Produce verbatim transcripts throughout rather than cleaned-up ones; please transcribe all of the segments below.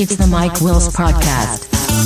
It's the Mike Wills Podcast.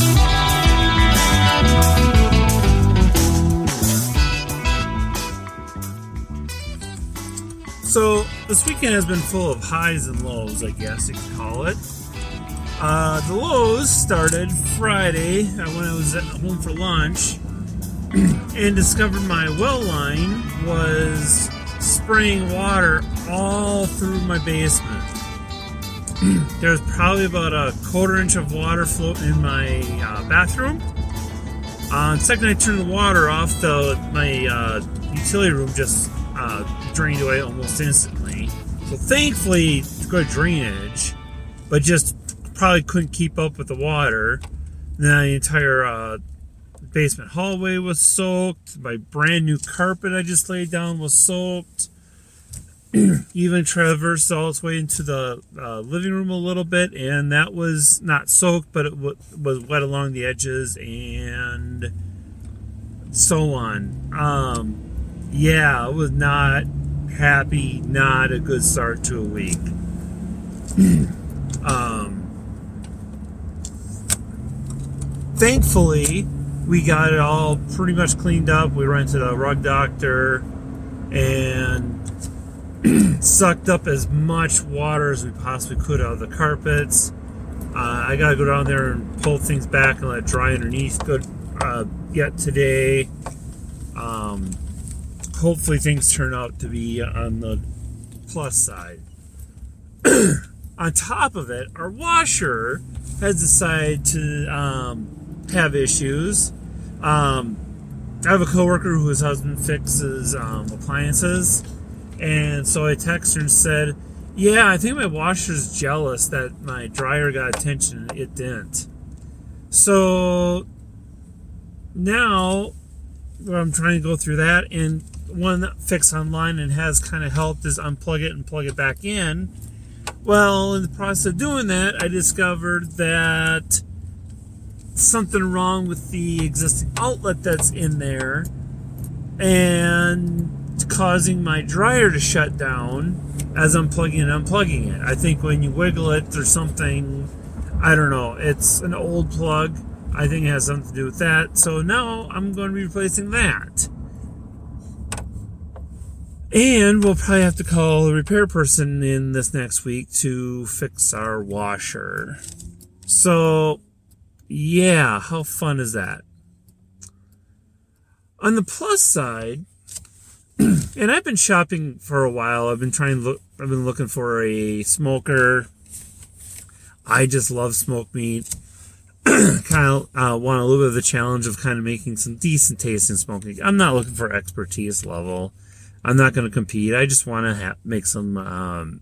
So, this weekend has been full of highs and lows, I guess you could call it. Uh, the lows started Friday when I was at home for lunch and discovered my well line was spraying water all through my basement. There's probably about a quarter inch of water floating in my uh, bathroom. Uh, the second I turned the water off, the my uh, utility room just uh, drained away almost instantly. So thankfully, it's good drainage, but just probably couldn't keep up with the water. And then the entire uh, basement hallway was soaked. My brand new carpet I just laid down was soaked. Even traversed all its way into the uh, living room a little bit, and that was not soaked, but it w- was wet along the edges, and so on. Um, yeah, I was not happy, not a good start to a week. um, thankfully, we got it all pretty much cleaned up. We rented a rug doctor, and sucked up as much water as we possibly could out of the carpets. Uh, I gotta go down there and pull things back and let it dry underneath good uh, yet today. Um, hopefully things turn out to be on the plus side. On top of it, our washer has decided to um, have issues. Um, I have a coworker whose husband fixes um, appliances. And so I texted her and said, yeah, I think my washer's jealous that my dryer got attention and it didn't. So now I'm trying to go through that, and one fix online and has kind of helped is unplug it and plug it back in. Well, in the process of doing that, I discovered that something wrong with the existing outlet that's in there, and causing my dryer to shut down as I'm plugging and unplugging it. I think when you wiggle it, there's something, I don't know, it's an old plug. I think it has something to do with that. So now I'm going to be replacing that. And we'll probably have to call a repair person in this next week to fix our washer. So, yeah, how fun is that? On the plus side, and I've been shopping for a while. I've been trying to look, I've been looking for a smoker. I just love smoked meat. kind of uh, want a little bit of the challenge of kind of making some decent tasting smoked meat. I'm not looking for expertise level. I'm not going to compete. I just want to ha- make some, um,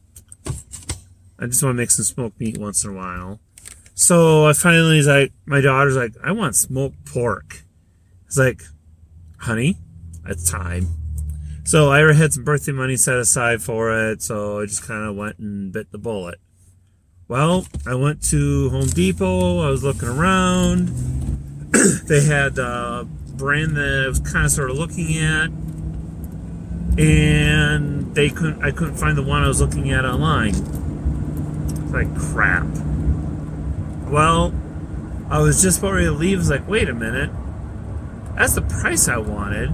I just want to make some smoked meat once in a while. So I finally was like, my daughter's like, I want smoked pork. It's like, honey, it's time. So I already had some birthday money set aside for it, so I just kind of went and bit the bullet. Well, I went to Home Depot. I was looking around. They had a brand that I was kind of sort of looking at, and they couldn't. I couldn't find the one I was looking at online. It's like crap. Well, I was just about ready to leave. I was like, wait a minute. That's the price I wanted.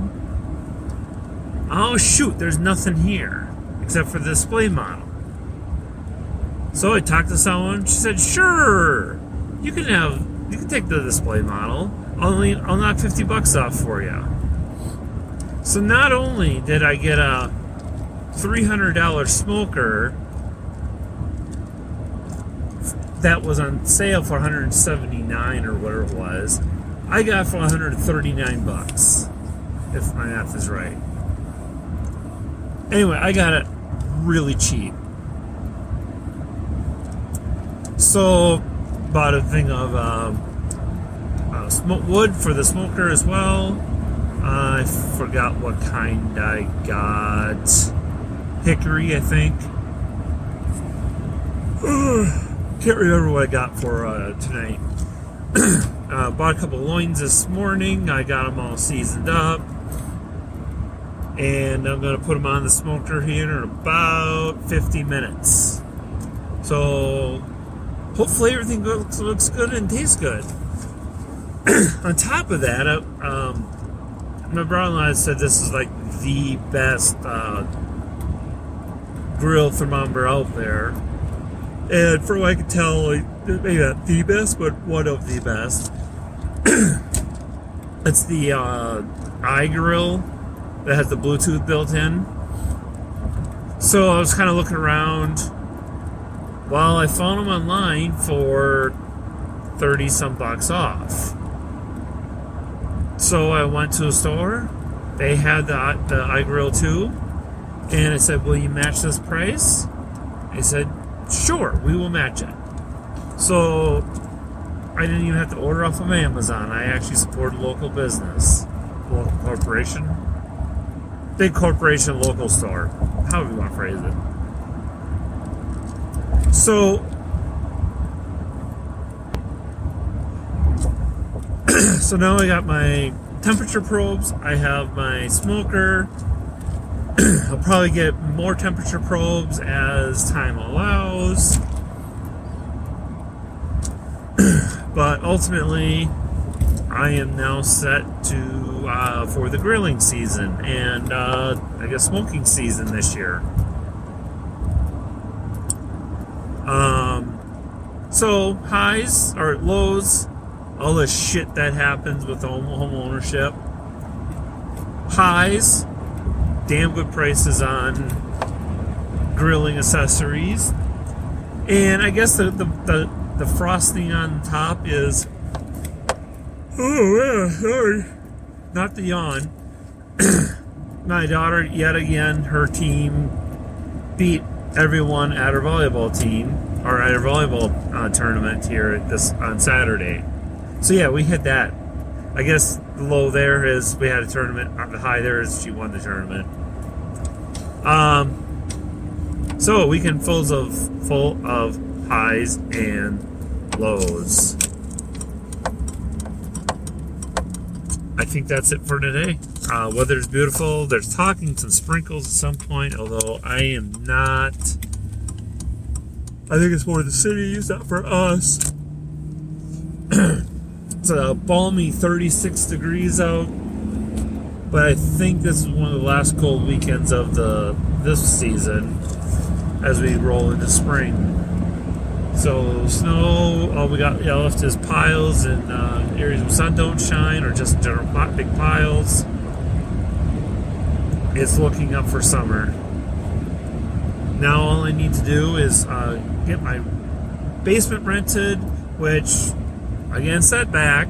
Oh shoot, there's nothing here except for the display model. So I talked to someone. She said, sure, you can have, you can take the display model. I'll, only, I'll knock fifty bucks off for you. So not only did I get a three hundred dollars smoker that was on sale for one hundred seventy-nine or whatever it was, I got for one hundred thirty-nine bucks, if my math is right. Anyway, I got it really cheap. So, bought a thing of um, uh, smoke wood for the smoker as well. Uh, I forgot what kind I got. Hickory, I think. Can't remember what I got for uh, tonight. uh, bought a couple loins this morning. I got them all seasoned up. And I'm going to put them on the smoker here in about fifty minutes. So hopefully everything looks, looks good and tastes good. On top of that, I, um, my brother-in-law said this is like the best uh, grill thermometer out there. And from what I can tell, like, maybe not the best, but one of the best. It's the uh, iGrill that has the Bluetooth built in. So I was kind of looking around. Well, I found them online for thirty some bucks off. So I went to a store. They had the, the iGrill too. And I said, will you match this price? They said, sure, we will match it. So I didn't even have to order off of Amazon. I actually support a local business. Local corporation. Big corporation, local store. However you want to phrase it. So So now I got my temperature probes. I have my smoker. I'll probably get more temperature probes as time allows. But ultimately, I am now set to uh, for the grilling season and uh, I guess smoking season this year. Um, so highs or lows, all the shit that happens with home, home ownership. Highs, damn good prices on grilling accessories. And I guess the, the, the, the frosting on top is, oh, yeah, sorry, not the yawn. My daughter, yet again, her team beat everyone at her volleyball team, or at her volleyball uh, tournament here this on Saturday. So yeah, we hit that. I guess the low there is we had a tournament. The high there is she won the tournament. Um, so a weekend full of full of highs and lows. I think that's it for today. Uh, weather's beautiful. There's talking some sprinkles at some point, although I am not. I think it's more the cities, not for us. It's a balmy thirty-six degrees out, but I think this is one of the last cold weekends of the this season as we roll into spring. So snow, all we got yeah, left is piles and uh, areas where sun don't shine, or just general big piles. It's looking up for summer. Now all I need to do is uh, get my basement rented, which again set back,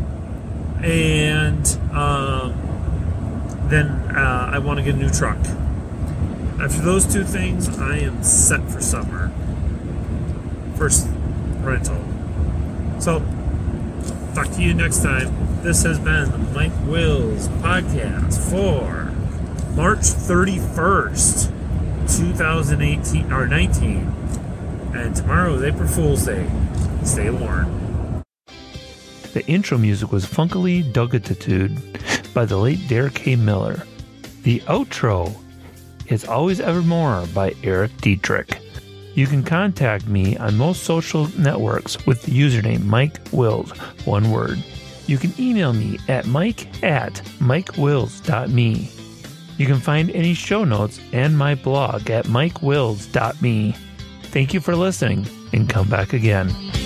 and um, then uh, I want to get a new truck. After those two things, I am set for summer. First rental. So, talk to you next time. This has been the Mike Wills podcast for March thirty-first, twenty eighteen or nineteen, and tomorrow is April Fool's Day. Stay warm. The intro music was Funkily Dugatitude by the late Derek A. Miller. The outro is Always Evermore by Eric Dietrich. You can contact me on most social networks with the username Mike Wills, one word. You can email me at mike at mikewills dot me. You can find any show notes and my blog at mikewills dot me. Thank you for listening, and come back again.